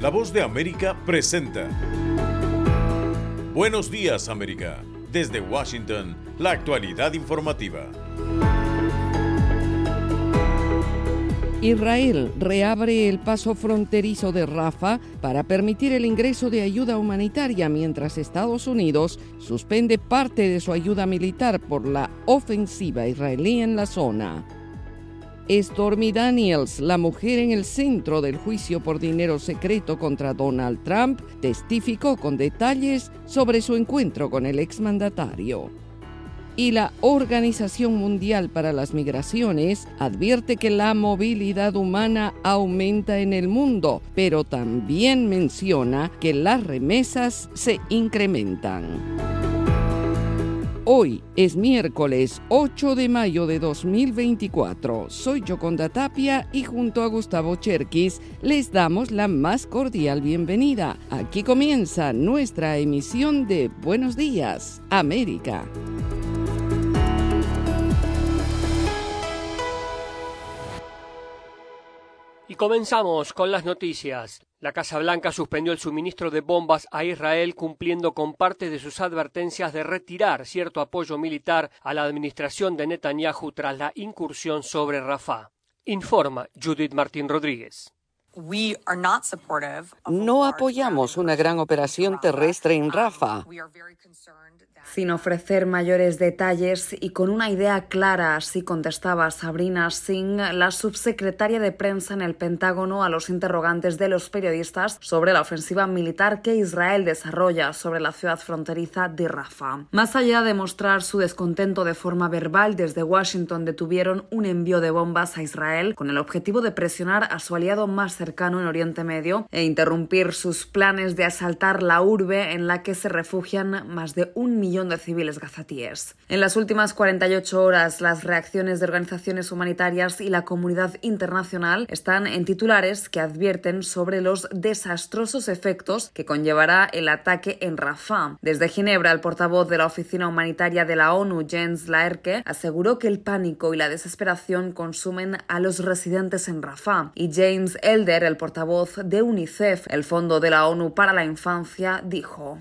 La Voz de América presenta Buenos Días, América. Desde Washington, la actualidad informativa. Israel reabre el paso fronterizo de Rafah para permitir el ingreso de ayuda humanitaria, mientras Estados Unidos suspende parte de su ayuda militar por la ofensiva israelí en la zona. Stormy Daniels, la mujer en el centro del juicio por dinero secreto contra Donald Trump, testificó con detalles sobre su encuentro con el exmandatario. Y la Organización Mundial para las Migraciones advierte que la movilidad humana aumenta en el mundo, pero también menciona que las remesas se incrementan. Hoy es miércoles 8 de mayo de 2024. Soy Yoconda Tapia y junto a Gustavo Cherkis les damos la más cordial bienvenida. Aquí comienza nuestra emisión de Buenos Días, América. Y comenzamos con las noticias. La Casa Blanca suspendió el suministro de bombas a Israel, cumpliendo con parte de sus advertencias de retirar cierto apoyo militar a la administración de Netanyahu tras la incursión sobre Rafah. Informa Judith Martín Rodríguez. No apoyamos una gran operación terrestre en Rafah. Sin ofrecer mayores detalles y con una idea clara, así contestaba Sabrina Singh, la subsecretaria de prensa en el Pentágono, a los interrogantes de los periodistas sobre la ofensiva militar que Israel desarrolla sobre la ciudad fronteriza de Rafah. Más allá de mostrar su descontento de forma verbal, desde Washington detuvieron un envío de bombas a Israel con el objetivo de presionar a su aliado más cercano en Oriente Medio e interrumpir sus planes de asaltar la urbe en la que se refugian más de 1 millón de civiles gazatíes. En las últimas 48 horas, las reacciones de organizaciones humanitarias y la comunidad internacional están en titulares que advierten sobre los desastrosos efectos que conllevará el ataque en Rafah. Desde Ginebra, el portavoz de la Oficina Humanitaria de la ONU, Jens Laerke, aseguró que el pánico y la desesperación consumen a los residentes en Rafah. Y James Elder, el portavoz de UNICEF, el Fondo de la ONU para la Infancia, dijo: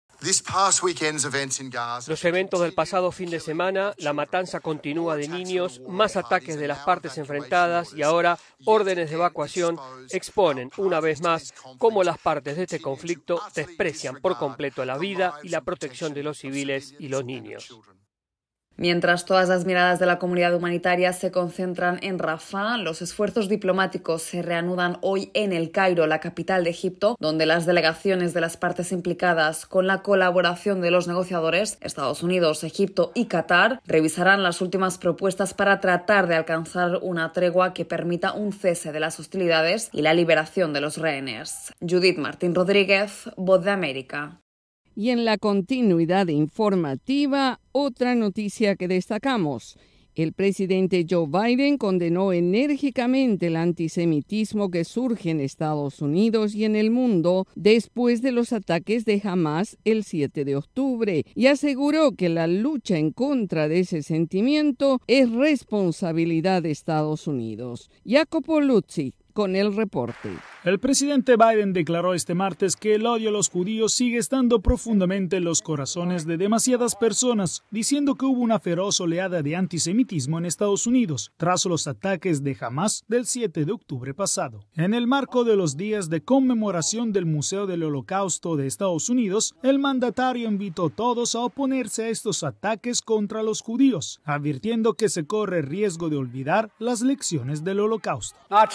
Los eventos del pasado fin de semana, la matanza continúa de niños, más ataques de las partes enfrentadas y ahora órdenes de evacuación exponen una vez más cómo las partes de este conflicto desprecian por completo la vida y la protección de los civiles y los niños. Mientras todas las miradas de la comunidad humanitaria se concentran en Rafah, los esfuerzos diplomáticos se reanudan hoy en El Cairo, la capital de Egipto, donde las delegaciones de las partes implicadas, con la colaboración de los negociadores, Estados Unidos, Egipto y Qatar, revisarán las últimas propuestas para tratar de alcanzar una tregua que permita un cese de las hostilidades y la liberación de los rehenes. Judith Martín Rodríguez, Voz de América. Y en la continuidad informativa, otra noticia que destacamos. El presidente Joe Biden condenó enérgicamente el antisemitismo que surge en Estados Unidos y en el mundo después de los ataques de Hamas el 7 de octubre y aseguró que la lucha en contra de ese sentimiento es responsabilidad de Estados Unidos. Jacopo Luzzi con el reporte. El presidente Biden declaró este martes que el odio a los judíos sigue estando profundamente en los corazones de demasiadas personas, diciendo que hubo una feroz oleada de antisemitismo en Estados Unidos tras los ataques de Hamas del 7 de octubre pasado. En el marco de los días de conmemoración del Museo del Holocausto de Estados Unidos, el mandatario invitó a todos a oponerse a estos ataques contra los judíos, advirtiendo que se corre riesgo de olvidar las lecciones del Holocausto.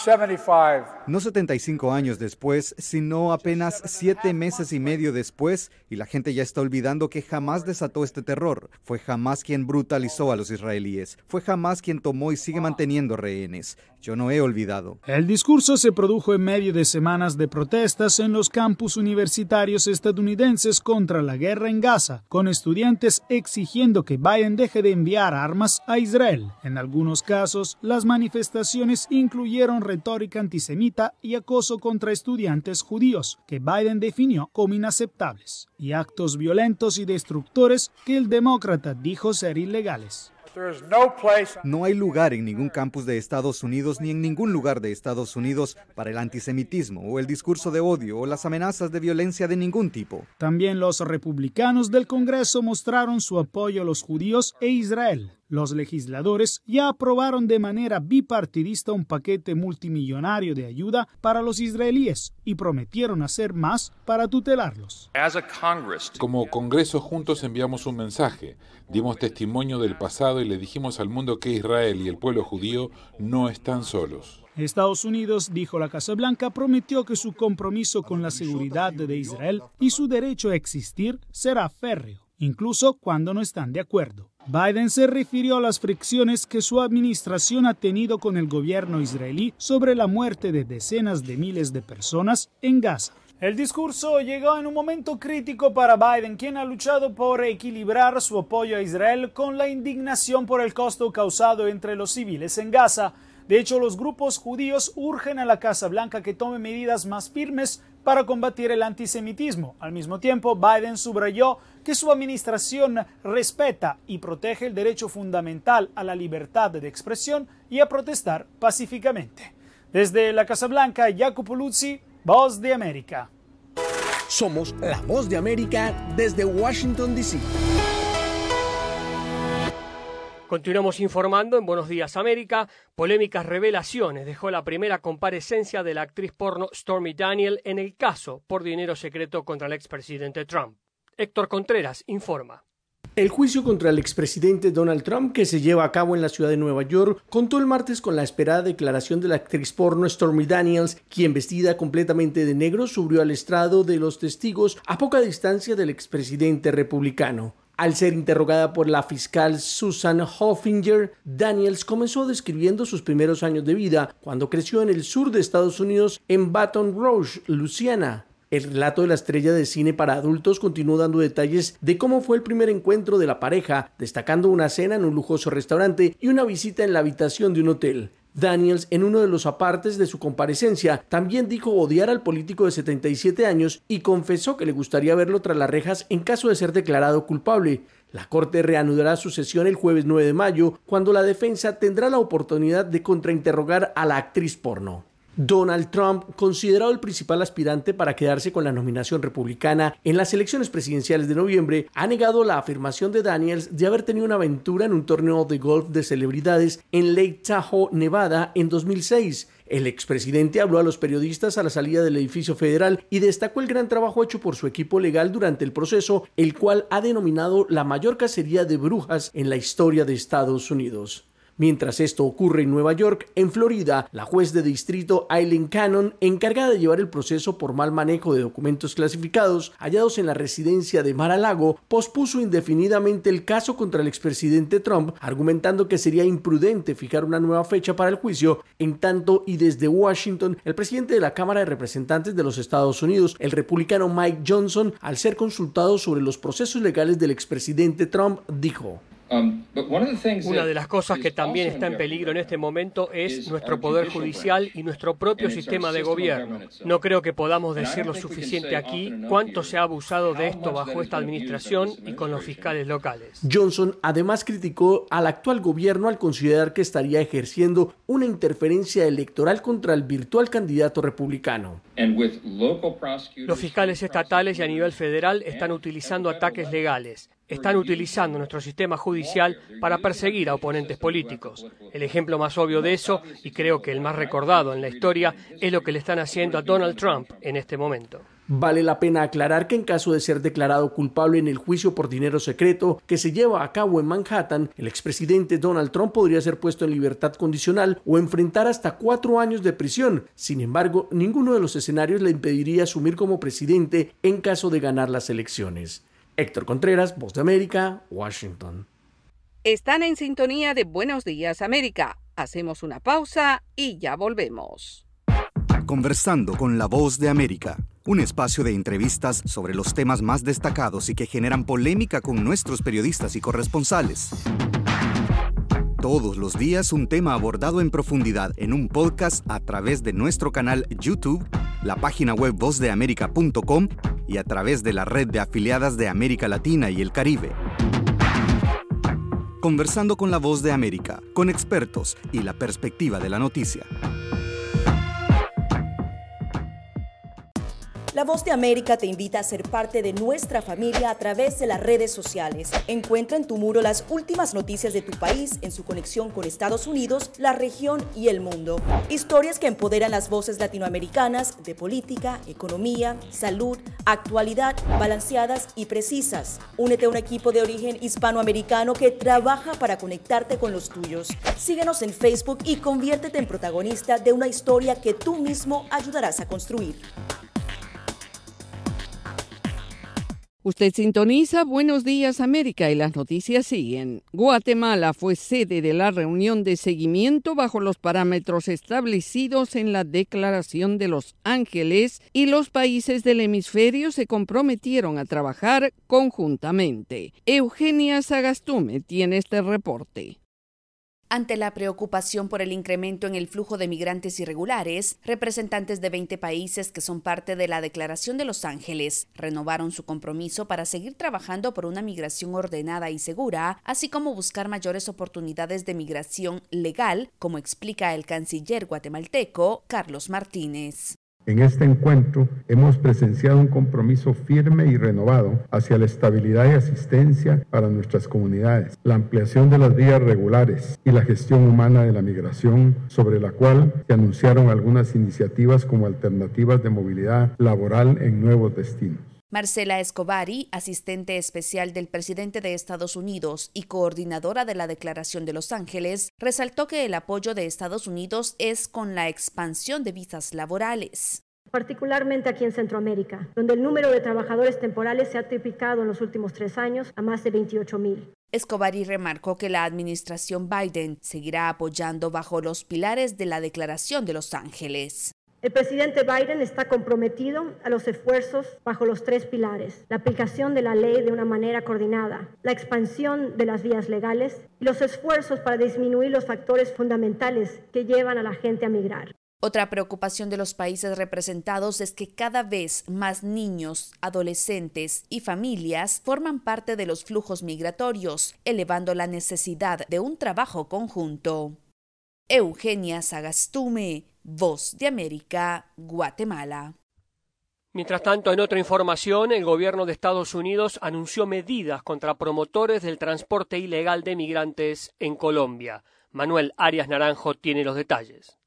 No 75 años después, sino apenas 7 meses y medio después, y la gente ya está olvidando que Hamas desató este terror. Fue Hamas quien brutalizó a los israelíes. Fue Hamas quien tomó y sigue manteniendo rehenes. Yo no he olvidado. El discurso se produjo en medio de semanas de protestas en los campus universitarios estadounidenses contra la guerra en Gaza, con estudiantes exigiendo que Biden deje de enviar armas a Israel. En algunos casos, las manifestaciones incluyeron retórica antisemita y acoso contra estudiantes judíos, que Biden definió como inaceptables, y actos violentos y destructores que el demócrata dijo ser ilegales. No hay lugar en ningún campus de Estados Unidos ni en ningún lugar de Estados Unidos para el antisemitismo o el discurso de odio o las amenazas de violencia de ningún tipo. También los republicanos del Congreso mostraron su apoyo a los judíos e Israel. Los legisladores ya aprobaron de manera bipartidista un paquete multimillonario de ayuda para los israelíes y prometieron hacer más para tutelarlos. Como Congreso juntos enviamos un mensaje, dimos testimonio del pasado y le dijimos al mundo que Israel y el pueblo judío no están solos. Estados Unidos, dijo la Casa Blanca, prometió que su compromiso con la seguridad de Israel y su derecho a existir será férreo, incluso cuando no están de acuerdo. Biden se refirió a las fricciones que su administración ha tenido con el gobierno israelí sobre la muerte de decenas de miles de personas en Gaza. El discurso llegó en un momento crítico para Biden, quien ha luchado por equilibrar su apoyo a Israel con la indignación por el costo causado entre los civiles en Gaza. De hecho, los grupos judíos urgen a la Casa Blanca que tome medidas más firmes para combatir el antisemitismo. Al mismo tiempo, Biden subrayó que su administración respeta y protege el derecho fundamental a la libertad de expresión y a protestar pacíficamente. Desde la Casa Blanca, Jacopo Luzzi, Voz de América. Somos la Voz de América desde Washington, D.C. Continuamos informando en Buenos Días América. Polémicas revelaciones dejó la primera comparecencia de la actriz porno Stormy Daniels en el caso por dinero secreto contra el expresidente Trump. Héctor Contreras informa. El juicio contra el expresidente Donald Trump, que se lleva a cabo en la ciudad de Nueva York, contó el martes con la esperada declaración de la actriz porno Stormy Daniels, quien, vestida completamente de negro, subió al estrado de los testigos a poca distancia del expresidente republicano. Al ser interrogada por la fiscal Susan Hoffinger, Daniels comenzó describiendo sus primeros años de vida cuando creció en el sur de Estados Unidos, en Baton Rouge, Luisiana. El relato de la estrella de cine para adultos continuó dando detalles de cómo fue el primer encuentro de la pareja, destacando una cena en un lujoso restaurante y una visita en la habitación de un hotel. Daniels, en uno de los apartes de su comparecencia, también dijo odiar al político de 77 años y confesó que le gustaría verlo tras las rejas en caso de ser declarado culpable. La Corte reanudará su sesión el jueves 9 de mayo, cuando la defensa tendrá la oportunidad de contrainterrogar a la actriz porno. Donald Trump, considerado el principal aspirante para quedarse con la nominación republicana en las elecciones presidenciales de noviembre, ha negado la afirmación de Daniels de haber tenido una aventura en un torneo de golf de celebridades en Lake Tahoe, Nevada, en 2006. El expresidente habló a los periodistas a la salida del edificio federal y destacó el gran trabajo hecho por su equipo legal durante el proceso, el cual ha denominado la mayor cacería de brujas en la historia de Estados Unidos. Mientras esto ocurre en Nueva York, en Florida, la juez de distrito Aileen Cannon, encargada de llevar el proceso por mal manejo de documentos clasificados hallados en la residencia de Mar-a-Lago, pospuso indefinidamente el caso contra el expresidente Trump, argumentando que sería imprudente fijar una nueva fecha para el juicio. En tanto, y desde Washington, el presidente de la Cámara de Representantes de los Estados Unidos, el republicano Mike Johnson, al ser consultado sobre los procesos legales del expresidente Trump, dijo: Una de las cosas que también está en peligro en este momento es nuestro poder judicial y nuestro propio sistema de gobierno. No creo que podamos decir lo suficiente aquí cuánto se ha abusado de esto bajo esta administración y con los fiscales locales. Johnson además criticó al actual gobierno al considerar que estaría ejerciendo una interferencia electoral contra el virtual candidato republicano. Los fiscales estatales y a nivel federal están utilizando ataques legales. Están utilizando nuestro sistema judicial para perseguir a oponentes políticos. El ejemplo más obvio de eso, y creo que el más recordado en la historia, es lo que le están haciendo a Donald Trump en este momento. Vale la pena aclarar que en caso de ser declarado culpable en el juicio por dinero secreto que se lleva a cabo en Manhattan, el expresidente Donald Trump podría ser puesto en libertad condicional o enfrentar hasta 4 años de prisión. Sin embargo, ninguno de los escenarios le impediría asumir como presidente en caso de ganar las elecciones. Héctor Contreras, Voz de América, Washington. Están en sintonía de Buenos Días América. Hacemos una pausa y ya volvemos. Conversando con la Voz de América, un espacio de entrevistas sobre los temas más destacados y que generan polémica con nuestros periodistas y corresponsales. Todos los días un tema abordado en profundidad en un podcast a través de nuestro canal YouTube, la página web vozdeamerica.com y a través de la red de afiliadas de América Latina y el Caribe. conversando con la Voz de América, con expertos y la perspectiva de la noticia. La Voz de América te invita a ser parte de nuestra familia a través de las redes sociales. Encuentra en tu muro las últimas noticias de tu país en su conexión con Estados Unidos, la región y el mundo. Historias que empoderan las voces latinoamericanas de política, economía, salud, actualidad, balanceadas y precisas. Únete a un equipo de origen hispanoamericano que trabaja para conectarte con los tuyos. Síguenos en Facebook y conviértete en protagonista de una historia que tú mismo ayudarás a construir. Usted sintoniza Buenos Días América y las noticias siguen. Guatemala fue sede de la reunión de seguimiento bajo los parámetros establecidos en la Declaración de Los Ángeles y los países del hemisferio se comprometieron a trabajar conjuntamente. Eugenia Sagastume tiene este reporte. Ante la preocupación por el incremento en el flujo de migrantes irregulares, representantes de 20 países que son parte de la Declaración de Los Ángeles renovaron su compromiso para seguir trabajando por una migración ordenada y segura, así como buscar mayores oportunidades de migración legal, como explica el canciller guatemalteco Carlos Martínez. En este encuentro hemos presenciado un compromiso firme y renovado hacia la estabilidad y asistencia para nuestras comunidades, la ampliación de las vías regulares y la gestión humana de la migración, sobre la cual se anunciaron algunas iniciativas como alternativas de movilidad laboral en nuevos destinos. Marcela Escobari, asistente especial del presidente de Estados Unidos y coordinadora de la Declaración de Los Ángeles, resaltó que el apoyo de Estados Unidos es con la expansión de visas laborales. Particularmente aquí en Centroamérica, donde el número de trabajadores temporales se ha triplicado en los últimos 3 años a más de 28,000. Escobari remarcó que la administración Biden seguirá apoyando bajo los pilares de la Declaración de Los Ángeles. El presidente Biden está comprometido a los esfuerzos bajo los 3 pilares: la aplicación de la ley de una manera coordinada, la expansión de las vías legales y los esfuerzos para disminuir los factores fundamentales que llevan a la gente a migrar. Otra preocupación de los países representados es que cada vez más niños, adolescentes y familias forman parte de los flujos migratorios, elevando la necesidad de un trabajo conjunto. Eugenia Sagastume, Voz de América, Guatemala. Mientras tanto, en otra información, el gobierno de Estados Unidos anunció medidas contra promotores del transporte ilegal de migrantes en Colombia. Manuel Arias Naranjo tiene los detalles.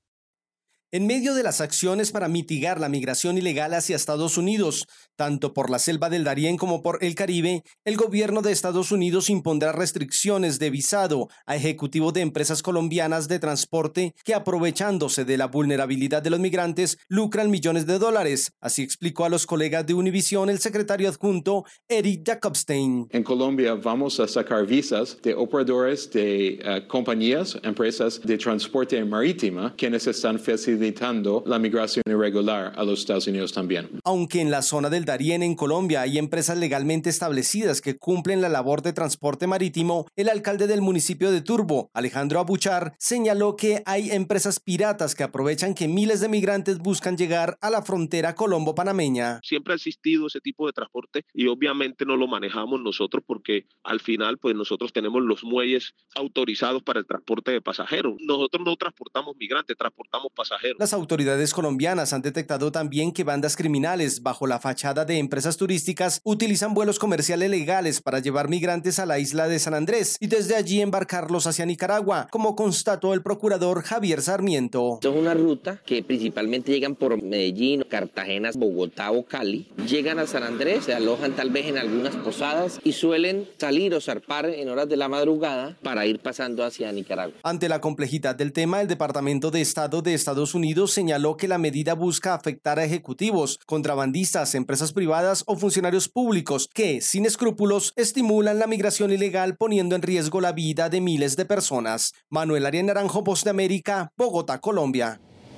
En medio de las acciones para mitigar la migración ilegal hacia Estados Unidos, tanto por la selva del Darién como por el Caribe, el gobierno de Estados Unidos impondrá restricciones de visado a ejecutivos de empresas colombianas de transporte que, aprovechándose de la vulnerabilidad de los migrantes, lucran millones de dólares. Así explicó a los colegas de Univisión el secretario adjunto Eric Jacobstein. En Colombia vamos a sacar visas de operadores de compañías, empresas de transporte marítimo, quienes están facilitando la migración irregular a los Estados Unidos también. Aunque en la zona del Darién en Colombia hay empresas legalmente establecidas que cumplen la labor de transporte marítimo, el alcalde del municipio de Turbo, Alejandro Abuchar, señaló que hay empresas piratas que aprovechan que miles de migrantes buscan llegar a la frontera colombo-panameña. Siempre ha existido ese tipo de transporte y obviamente no lo manejamos nosotros porque al final pues nosotros tenemos los muelles autorizados para el transporte de pasajeros. Nosotros no transportamos migrantes, transportamos pasajeros. Las autoridades colombianas han detectado también que bandas criminales, bajo la fachada de empresas turísticas, utilizan vuelos comerciales legales para llevar migrantes a la isla de San Andrés y desde allí embarcarlos hacia Nicaragua, como constató el procurador Javier Sarmiento. Es una ruta que principalmente llegan por Medellín, Cartagena, Bogotá o Cali, llegan a San Andrés, se alojan tal vez en algunas posadas y suelen salir o zarpar en horas de la madrugada para ir pasando hacia Nicaragua. Ante la complejidad del tema, el Departamento de Estado de Estados Unidos señaló que la medida busca afectar a ejecutivos, contrabandistas, empresas privadas o funcionarios públicos que, sin escrúpulos, estimulan la migración ilegal poniendo en riesgo la vida de miles de personas. Manuel Arias Naranjo, Voz de América, Bogotá, Colombia.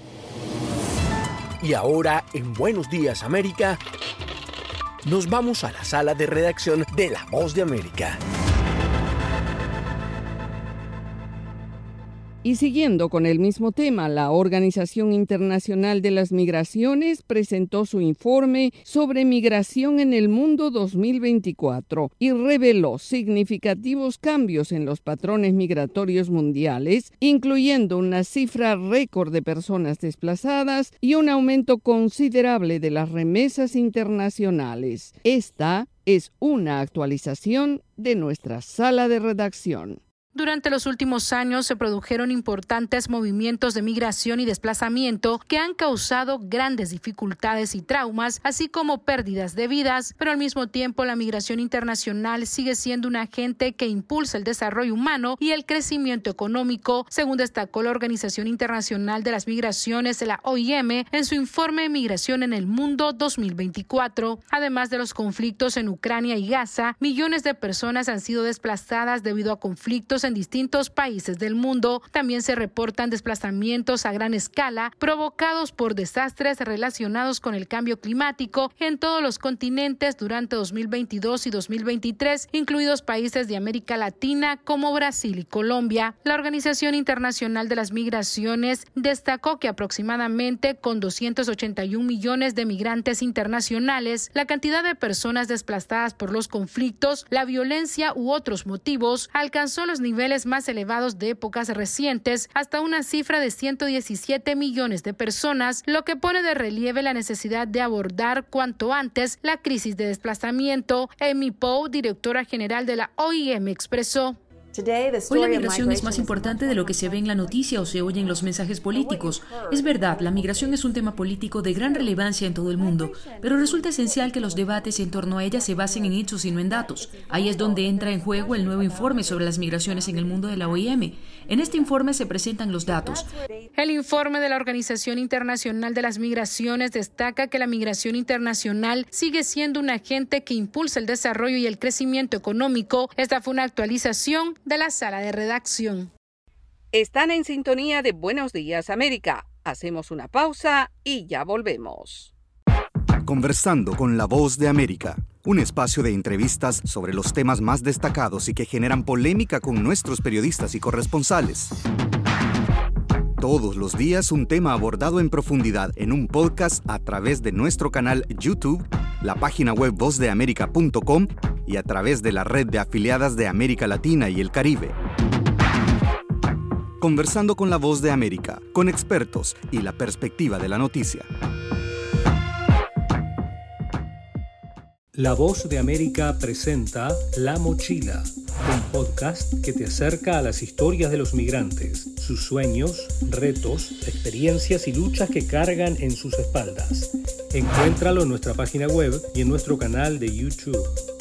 Y ahora, en Buenos Días América, nos vamos a la sala de redacción de La Voz de América. Y siguiendo con el mismo tema, la Organización Internacional de las Migraciones presentó su informe sobre migración en el mundo 2024 y reveló significativos cambios en los patrones migratorios mundiales, incluyendo una cifra récord de personas desplazadas y un aumento considerable de las remesas internacionales. Esta es una actualización de nuestra sala de redacción. Durante los últimos años se produjeron importantes movimientos de migración y desplazamiento que han causado grandes dificultades y traumas, así como pérdidas de vidas, pero al mismo tiempo la migración internacional sigue siendo un agente que impulsa el desarrollo humano y el crecimiento económico, según destacó la Organización Internacional de las Migraciones, la OIM, en su informe Migración en el Mundo 2024. Además de los conflictos en Ucrania y Gaza, millones de personas han sido desplazadas debido a conflictos en distintos países del mundo. También se reportan desplazamientos a gran escala provocados por desastres relacionados con el cambio climático en todos los continentes durante 2022 y 2023, incluidos países de América Latina como Brasil y Colombia. La Organización Internacional de las Migraciones destacó que aproximadamente con 281 millones de migrantes internacionales, la cantidad de personas desplazadas por los conflictos, la violencia u otros motivos alcanzó los niveles más elevados de épocas recientes, hasta una cifra de 117 millones de personas, lo que pone de relieve la necesidad de abordar cuanto antes la crisis de desplazamiento. Amy Poe, directora general de la OIM, expresó: Hoy la migración es más importante de lo que se ve en la noticia o se oye en los mensajes políticos. Es verdad, la migración es un tema político de gran relevancia en todo el mundo, pero resulta esencial que los debates en torno a ella se basen en hechos y no en datos. Ahí es donde entra en juego el nuevo informe sobre las migraciones en el mundo de la OIM. En este informe se presentan los datos. El informe de la Organización Internacional de las Migraciones destaca que la migración internacional sigue siendo un agente que impulsa el desarrollo y el crecimiento económico. Esta fue una actualización de la sala de redacción. Están en sintonía de Buenos Días América. Hacemos una pausa y ya volvemos. Conversando con la Voz de América, un espacio de entrevistas sobre los temas más destacados y que generan polémica con nuestros periodistas y corresponsales. Todos los días un tema abordado en profundidad en un podcast a través de nuestro canal YouTube, la página web vozdeamerica.com y a través de la red de afiliadas de América Latina y el Caribe. Conversando con la Voz de América, con expertos y la perspectiva de la noticia. La Voz de América presenta La Mochila, un podcast que te acerca a las historias de los migrantes, sus sueños, retos, experiencias y luchas que cargan en sus espaldas. Encuéntralo en nuestra página web y en nuestro canal de YouTube.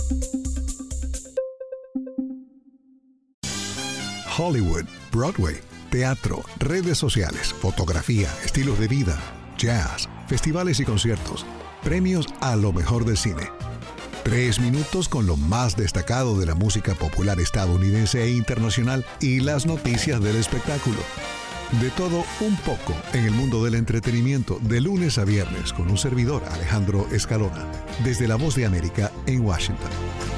Hollywood, Broadway, teatro, redes sociales, fotografía, estilos de vida, jazz, festivales y conciertos, premios a lo mejor del cine. 3 minutos con lo más destacado de la música popular estadounidense e internacional y las noticias del espectáculo. De todo un poco en el mundo del entretenimiento, de lunes a viernes con un servidor, Alejandro Escalona, desde La Voz de América en Washington.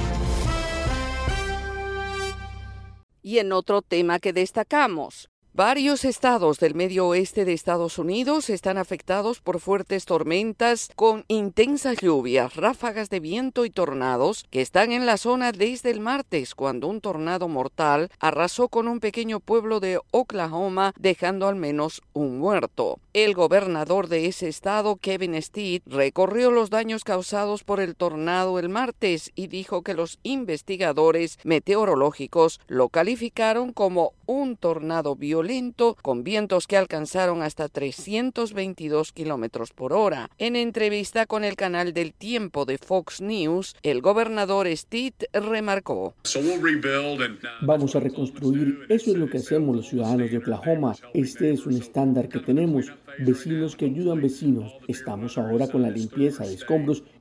Y en otro tema que destacamos, varios estados del medio oeste de Estados Unidos están afectados por fuertes tormentas con intensas lluvias, ráfagas de viento y tornados que están en la zona desde el martes, cuando un tornado mortal arrasó con un pequeño pueblo de Oklahoma, dejando al menos un muerto. El gobernador de ese estado, Kevin Stitt, recorrió los daños causados por el tornado el martes y dijo que los investigadores meteorológicos lo calificaron como un tornado violento con vientos que alcanzaron hasta 322 kilómetros por hora. En entrevista con el canal del Tiempo de Fox News, el gobernador Stitt remarcó: Vamos a reconstruir. Eso es lo que hacemos los ciudadanos de Oklahoma. Este es un estándar que tenemos. Vecinos que ayudan vecinos. Estamos ahora con la limpieza de escombros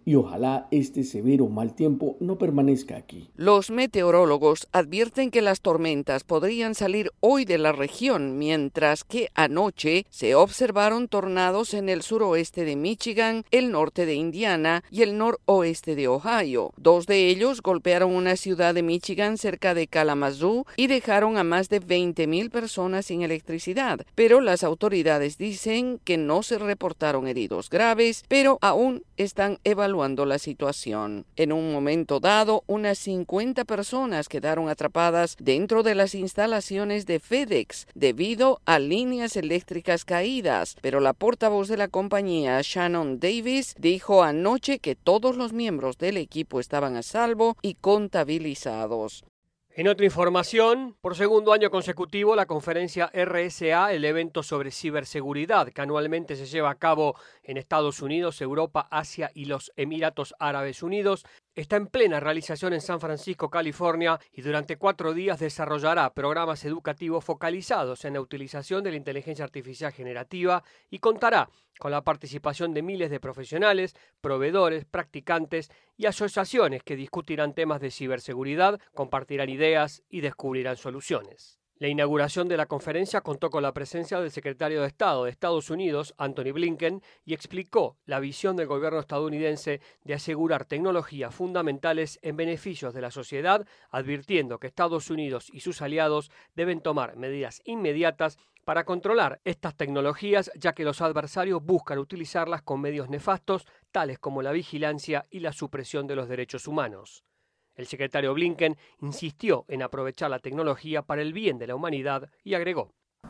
y ojalá este severo mal tiempo no permanezca aquí. Los meteorólogos advierten que las tormentas podrían salir hoy de la región, mientras que anoche se observaron tornados en el suroeste de Michigan, el norte de Indiana y el noroeste de Ohio. 2 de ellos golpearon una ciudad de Michigan cerca de Kalamazoo y dejaron a más de 20,000 personas sin electricidad, pero las autoridades dicen que no se reportaron heridos graves, pero aún están evaluando la situación. En un momento dado, unas 50 personas quedaron atrapadas dentro de las instalaciones de FedEx debido a líneas eléctricas caídas, pero la portavoz de la compañía, Shannon Davis, dijo anoche que todos los miembros del equipo estaban a salvo y contabilizados. En otra información, por segundo año consecutivo, la conferencia RSA, el evento sobre ciberseguridad que anualmente se lleva a cabo en Estados Unidos, Europa, Asia y los Emiratos Árabes Unidos, está en plena realización en San Francisco, California, y durante 4 días desarrollará programas educativos focalizados en la utilización de la inteligencia artificial generativa y contará con la participación de miles de profesionales, proveedores, practicantes y asociaciones que discutirán temas de ciberseguridad, compartirán ideas y descubrirán soluciones. La inauguración de la conferencia contó con la presencia del secretario de Estado de Estados Unidos, Anthony Blinken, y explicó la visión del gobierno estadounidense de asegurar tecnologías fundamentales en beneficios de la sociedad, advirtiendo que Estados Unidos y sus aliados deben tomar medidas inmediatas para controlar estas tecnologías, ya que los adversarios buscan utilizarlas con medios nefastos, tales como la vigilancia y la supresión de los derechos humanos. El secretario Blinken insistió en aprovechar la tecnología para el bien de la humanidad y agregó: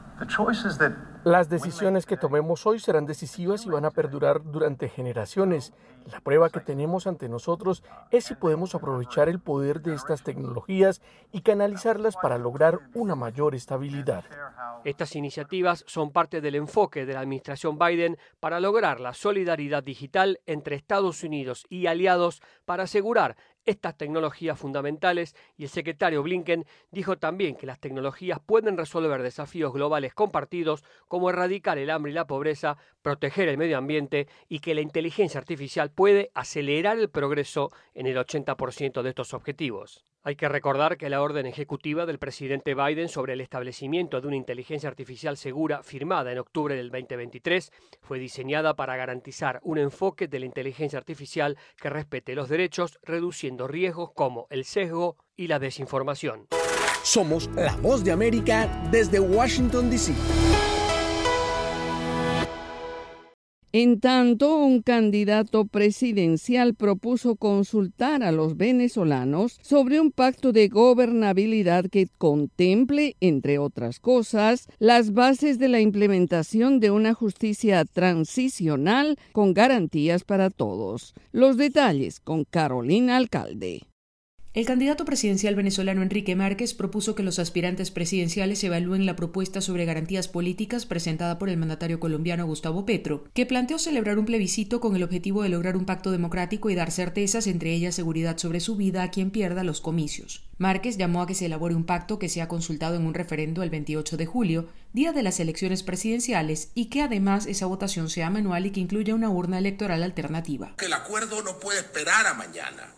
Las decisiones que tomemos hoy serán decisivas y van a perdurar durante generaciones. La prueba que tenemos ante nosotros es si podemos aprovechar el poder de estas tecnologías y canalizarlas para lograr una mayor estabilidad. Estas iniciativas son parte del enfoque de la administración Biden para lograr la solidaridad digital entre Estados Unidos y aliados para asegurar estas tecnologías fundamentales, y el secretario Blinken dijo también que las tecnologías pueden resolver desafíos globales compartidos como erradicar el hambre y la pobreza, proteger el medio ambiente y que la inteligencia artificial puede acelerar el progreso en el 80% de estos objetivos. Hay que recordar que la orden ejecutiva del presidente Biden sobre el establecimiento de una inteligencia artificial segura, firmada en octubre del 2023, fue diseñada para garantizar un enfoque de la inteligencia artificial que respete los derechos, reduciendo riesgos como el sesgo y la desinformación. Somos la voz de América desde Washington, D.C. En tanto, un candidato presidencial propuso consultar a los venezolanos sobre un pacto de gobernabilidad que contemple, entre otras cosas, las bases de la implementación de una justicia transicional con garantías para todos. Los detalles con Carolina Alcalde. El candidato presidencial venezolano Enrique Márquez propuso que los aspirantes presidenciales evalúen la propuesta sobre garantías políticas presentada por el mandatario colombiano Gustavo Petro, que planteó celebrar un plebiscito con el objetivo de lograr un pacto democrático y dar certezas, entre ellas seguridad sobre su vida a quien pierda los comicios. Márquez llamó a que se elabore un pacto que sea consultado en un referendo el 28 de julio, día de las elecciones presidenciales, y que además esa votación sea manual y que incluya una urna electoral alternativa. El acuerdo no puede esperar a mañana,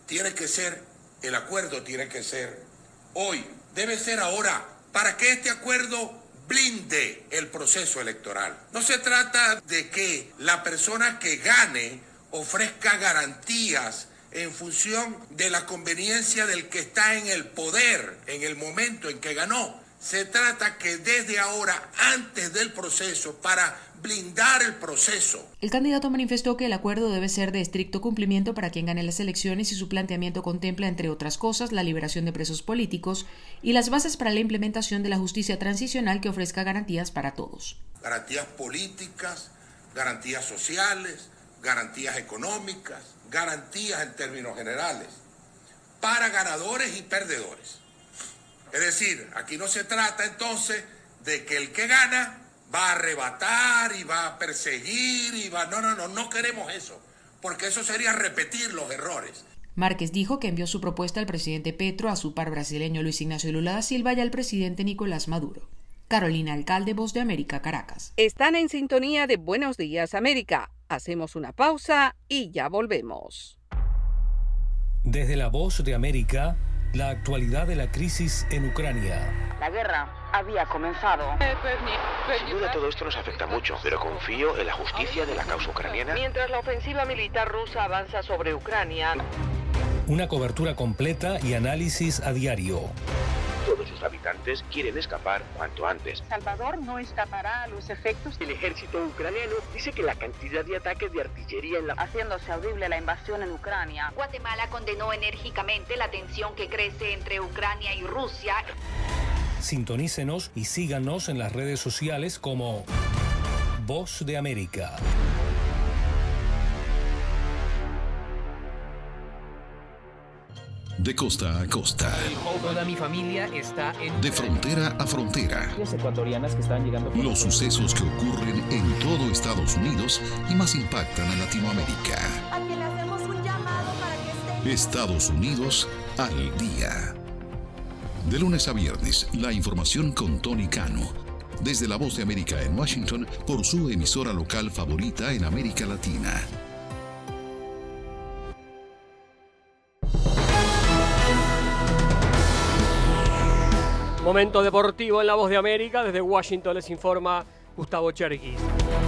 el acuerdo tiene que ser hoy, debe ser ahora, para que este acuerdo blinde el proceso electoral. No se trata de que la persona que gane ofrezca garantías en función de la conveniencia del que está en el poder en el momento en que ganó. Se trata que desde ahora, antes del proceso, para blindar el proceso. El candidato manifestó que el acuerdo debe ser de estricto cumplimiento para quien gane las elecciones y su planteamiento contempla, entre otras cosas, la liberación de presos políticos y las bases para la implementación de la justicia transicional que ofrezca garantías para todos. Garantías políticas, garantías sociales, garantías económicas, garantías en términos generales, para ganadores y perdedores. Es decir, aquí no se trata entonces de que el que gana va a arrebatar y va a perseguir y va... No queremos eso, porque eso sería repetir los errores. Márquez dijo que envió su propuesta al presidente Petro, a su par brasileño Luis Ignacio Lula da Silva y al presidente Nicolás Maduro. Carolina Alcalde, Voz de América, Caracas. Están en sintonía de Buenos Días América. Hacemos una pausa y ya volvemos. Desde La Voz de América, la actualidad de la crisis en Ucrania. La guerra había comenzado. Sin duda todo esto nos afecta mucho, pero confío en la justicia de la causa ucraniana. Mientras la ofensiva militar rusa avanza sobre Ucrania. Una cobertura completa y análisis a diario. Todos sus habitantes quieren escapar cuanto antes. Salvador no escapará a los efectos. El ejército ucraniano dice que la cantidad de ataques de artillería haciéndose audible la invasión en Ucrania. Guatemala condenó enérgicamente la tensión que crece entre Ucrania y Rusia. Sintonícenos y síganos en las redes sociales como Voz de América. De costa a costa. Toda mi familia está en... De frontera a frontera. Ecuatorianas que están llegando... Los sucesos que ocurren en todo Estados Unidos y más impactan a Latinoamérica. A quien le hacemos un llamado para que esté... Estados Unidos al día. De lunes a viernes, la información con Tony Cano. Desde La Voz de América en Washington, por su emisora local favorita en América Latina. Momento deportivo en La Voz de América. Desde Washington les informa Gustavo Cherkis.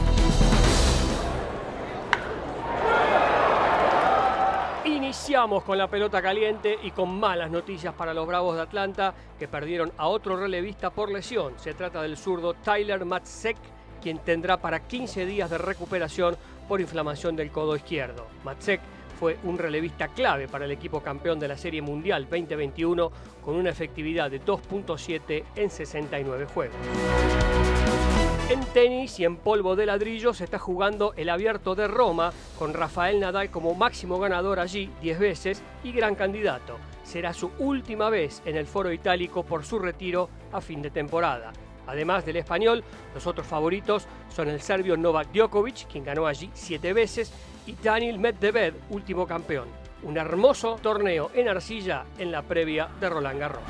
Iniciamos con la pelota caliente y con malas noticias para los Bravos de Atlanta, que perdieron a otro relevista por lesión. Se trata del zurdo Tyler Matzek, quien tendrá para 15 días de recuperación por inflamación del codo izquierdo. Matzek fue un relevista clave para el equipo campeón de la Serie Mundial 2021 con una efectividad de 2.7 en 69 juegos. En tenis y en polvo de ladrillo se está jugando el Abierto de Roma con Rafael Nadal como máximo ganador allí 10 veces y gran candidato. Será su última vez en el Foro Itálico por su retiro a fin de temporada. Además del español, los otros favoritos son el serbio Novak Djokovic, quien ganó allí 7 veces, y Daniil Medvedev, último campeón. Un hermoso torneo en arcilla en la previa de Roland Garros.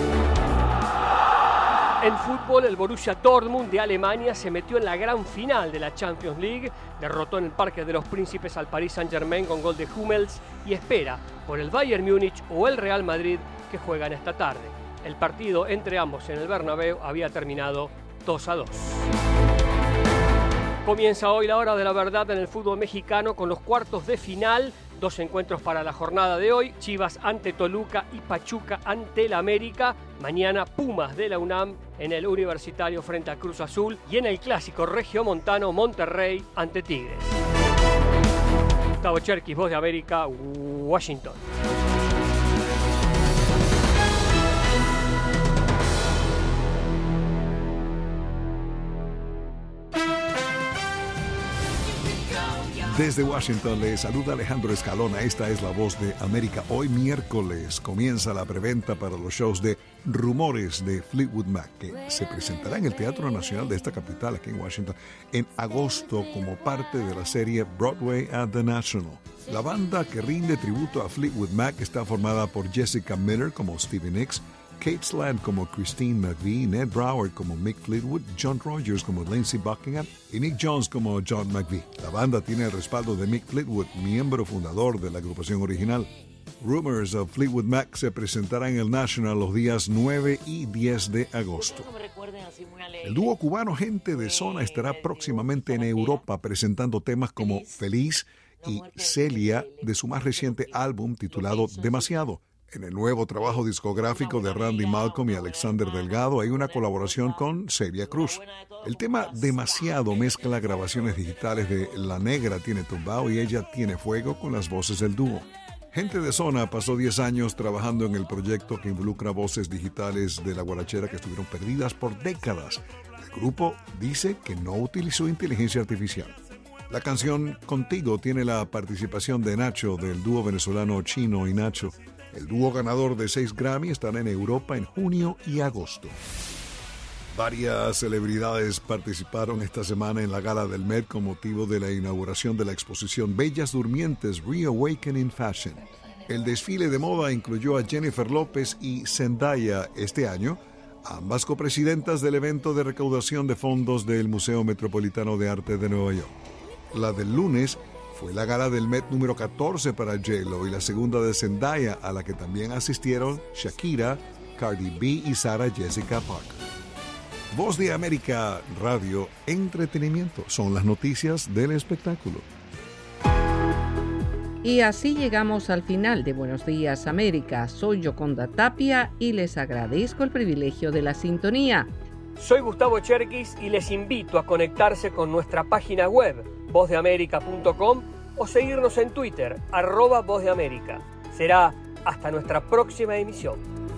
En fútbol, el Borussia Dortmund de Alemania se metió en la gran final de la Champions League, derrotó en el Parque de los Príncipes al Paris Saint-Germain con gol de Hummels y espera por el Bayern Múnich o el Real Madrid que juegan esta tarde. El partido entre ambos en el Bernabéu había terminado 2-2. Comienza hoy la hora de la verdad en el fútbol mexicano con los cuartos de final. 2 encuentros para la jornada de hoy. Chivas ante Toluca y Pachuca ante el América. Mañana Pumas de la UNAM en el Universitario frente a Cruz Azul. Y en el clásico regiomontano Monterrey ante Tigres. Gustavo Cherkis, Voz de América, Washington. Desde Washington le saluda Alejandro Escalona. Esta es La Voz de América. Hoy miércoles comienza la preventa para los shows de Rumores de Fleetwood Mac, que se presentará en el Teatro Nacional de esta capital, aquí en Washington, en agosto como parte de la serie Broadway at the National. La banda que rinde tributo a Fleetwood Mac está formada por Jessica Miller como Stevie Nicks, Kate Slant como Christine McVie, Ned Brower como Mick Fleetwood, John Rogers como Lindsey Buckingham y Nick Jones como John McVie. La banda tiene el respaldo de Mick Fleetwood, miembro fundador de la agrupación original. Rumors of Fleetwood Mac se presentará en el National los días 9 y 10 de agosto. El dúo cubano Gente de Zona estará próximamente en Europa presentando temas como Feliz y Celia de su más reciente álbum titulado Demasiado. En el nuevo trabajo discográfico de Randy Malcolm y Alexander Delgado hay una colaboración con Celia Cruz. El tema Demasiado mezcla grabaciones digitales de La Negra tiene tumbao y Ella tiene fuego con las voces del dúo. Gente de Zona pasó 10 años trabajando en el proyecto que involucra voces digitales de la guarachera que estuvieron perdidas por décadas. El grupo dice que no utilizó inteligencia artificial. La canción Contigo tiene la participación de Nacho del dúo venezolano Chino y Nacho. El dúo ganador de 6 Grammy estará en Europa en junio y agosto. Varias celebridades participaron esta semana en la gala del Met con motivo de la inauguración de la exposición Bellas Durmientes Reawakening Fashion. El desfile de moda incluyó a Jennifer López y Zendaya este año, ambas copresidentas del evento de recaudación de fondos del Museo Metropolitano de Arte de Nueva York. La del lunes Fue la gala del Met número 14 para J-Lo y la segunda de Zendaya, a la que también asistieron Shakira, Cardi B y Sarah Jessica Parker. Voz de América Radio, entretenimiento, son las noticias del espectáculo. Y así llegamos al final de Buenos Días América. Soy Yoconda Tapia y les agradezco el privilegio de la sintonía. Soy Gustavo Cherkis y les invito a conectarse con nuestra página web, vozdeamerica.com, o seguirnos en Twitter, @vozdeamerica. Será hasta nuestra próxima emisión.